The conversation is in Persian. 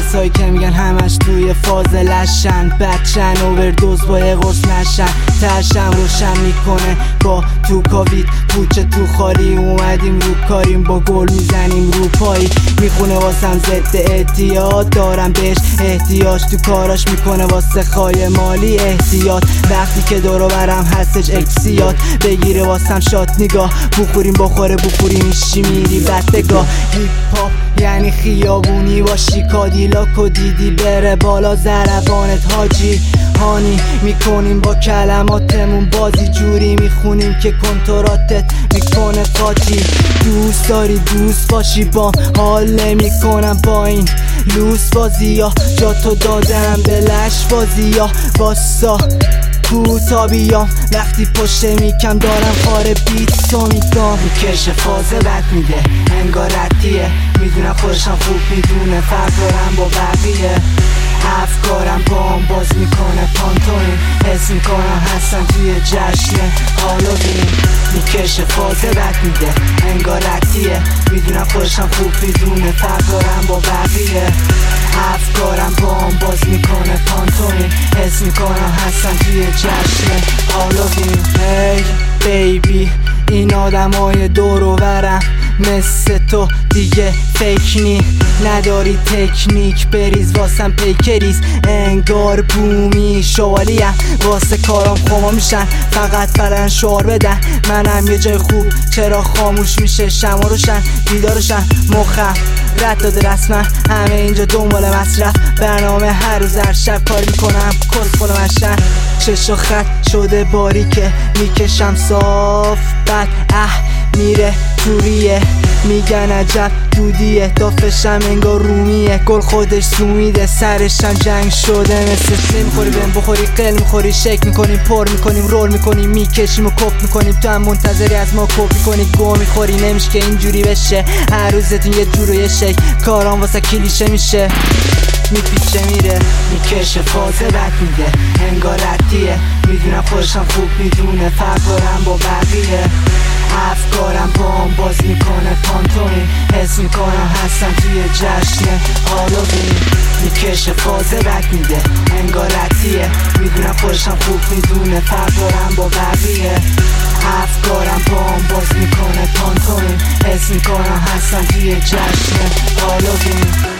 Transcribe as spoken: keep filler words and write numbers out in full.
کسایی که میگن همش توی فاز لشن، بچن اووردوز با یه قرص نشن، ترشم روشن میکنه با تو کاوید پوچه تو خالی. اومدیم رو کاریم با گل میزنیم رو پایی، میخونه واسم ضد اعتیاد، دارم بهش احتیاج، تو کاراش میکنه واسه خای مالی احتیاط. وقتی که دورو برم هستش اکسیات بگیره واسم شات نگاه، بخوریم بخوره بخوریم ایشی میری بدگاه. هیپ هاپ یعنی خیابونی با شیکادیلاک و دیدی بره بالا زربانت حاجی هانی. میکنیم با کلماتمون بازی جوری میخونیم که کنتراتت میکنه قاطی. دوست داری دوست باشی بام، حال نمیکنم با این لوس بازی ها، جا تو دادم به لش بازی ها. واسا کوتا بیام وقتی پشت میکم دارم خاره بیت تو میگم. میکشه فازه بد میده انگار ردیه، میدونم خودشم خوب میدونه فرق دارم با بقیه. افکارم با هم باز میکنه پانتوین، حس میکنم هستم توی جشن هالووین. میکشه فازه بد میده انگار ردیه، میدونم خودشم خوب میدونه فرق دارم با بقیه. افکارم با هم باز میکنه پانتوین، حس میکنم هستم توی جشن هالووین. هی بیبی این آدمای دور و برم مثل تو دیگه فیک نی، نداری تکنیک بریز واسم پیکریز انگار بومی شوالیم. واسه کارام خوما میشن فقط فلن شعار بدن، منم یه جای خوب چرا خاموش میشه شما روشن بیدارشن. مخم رد داده رسما همه اینجا دنبال مصرف، برنامه هر روز هر شب کار میکنم کس پل مشن. چشا خط شده باریکه میکشم صاف بعد اه میره توریه، میگن عجب دودیه دافشم انگار رومیه، گل خودش سومیده سرشم جنگ شده مثل نمیخوری بهم بخوری قل میخوری شک میکنیم پر میکنیم رول میکنیم میکشیم و کپ میکنیم، تو هم منتظری از ما کپ میکنی گو میخوری نمیشه که اینجوری بشه هر روزتون یه جور و یه شک، کارام واسه کلیشه میشه میپیچه میره. میکشه فازه بد میده انگار ردیه، میدونم خودشم خوب میدونه فرق دارم با بقیه. افکارم با هم باز میکنه پانتوین، حس میکنم هستم توی جشن هالووین. میکشه فازه بد میده انگار ردیه، میدونم خودشم خوب میدونه فرق دارم با بقیه. افکارم با هم باز میکنه پانتوین، حس میکنم هستم توی جشن هالووین.